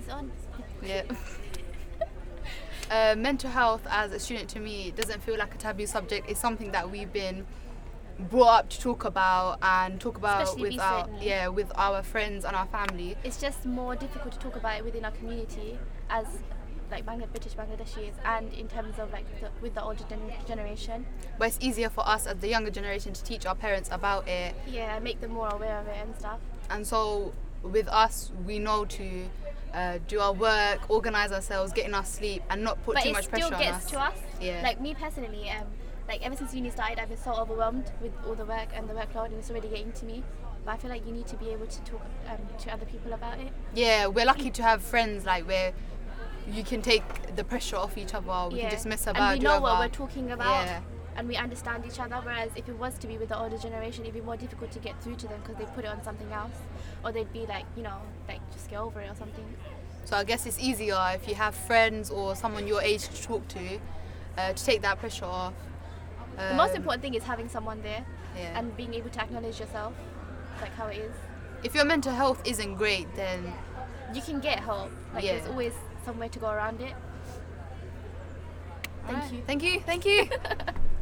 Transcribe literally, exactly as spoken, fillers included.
It's on. Yeah. uh, mental health as a student to me doesn't feel like a taboo subject. It's something that we've been brought up to talk about and talk about Especially with our recently. yeah with our friends and our family. It's just more difficult to talk about it within our community as like Bangla- British Bangladeshis, and in terms of like the, with the older gen- generation. But it's easier for us as the younger generation to teach our parents about it. Yeah, make them more aware of it and stuff. And so with us, we know to uh, do our work, organize ourselves, get enough sleep, and not put But too it much still pressure on gets us. to us. Yeah. Like me personally, um, like ever since uni started, I've been so overwhelmed with all the work and the workload, and it's already getting to me. But I feel like you need to be able to talk um, to other people about it. Yeah, we're lucky to have friends like where you can take the pressure off each other. We yeah. can just mess about. And we do know our- what we're talking about. Yeah. And we understand each other, whereas if it was to be with the older generation, it'd be more difficult to get through to them because they put it on something else, or they'd be like, you know, like just get over it or something. So I guess it's easier if you have friends or someone your age to talk to, uh, to take that pressure off. The most Um, important thing is having someone there Yeah. and being able to acknowledge yourself, like how it is. If your mental health isn't great, then You can get help. Like Yeah. there's always some way to go around it. Thank Alright. you. Thank you. Thank you.